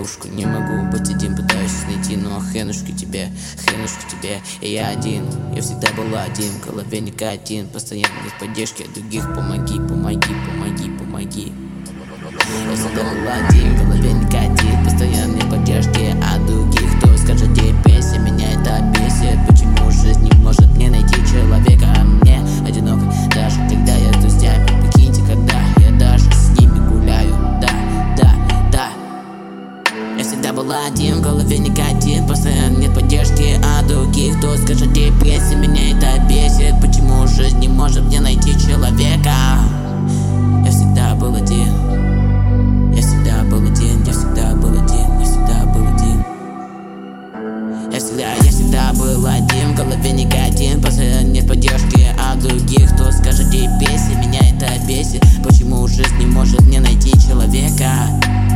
девушку. Не могу быть один, пытаюсь найти, но хренушки тебе, и я один. Я всегда был один, в голове никотин, постоянно без поддержки от других. Помоги, помоги, помоги, помоги. Я всегда был один, в голове никотин, постоянно без поддержки от других. Кто скажет тебе, если меня это бесит? Почему жизнь не может мне найти человека, а мне одиноко, даже когда я с друзьями? Прикиньте, когда я даже с ними гуляю. Да. Я всегда был один, в голове никотин, постоянно нет поддержки от других. Кто скажет тебе, если меня это бесит? Почему жизнь не может мне найти человека? Я всегда был один. Я всегда был один, я всегда был один, я всегда был один. Я всегда был один, в голове никотин, постоянно нет поддержки от других. Кто скажет тебе, если меня это бесит? Почему жизнь не может мне найти человека?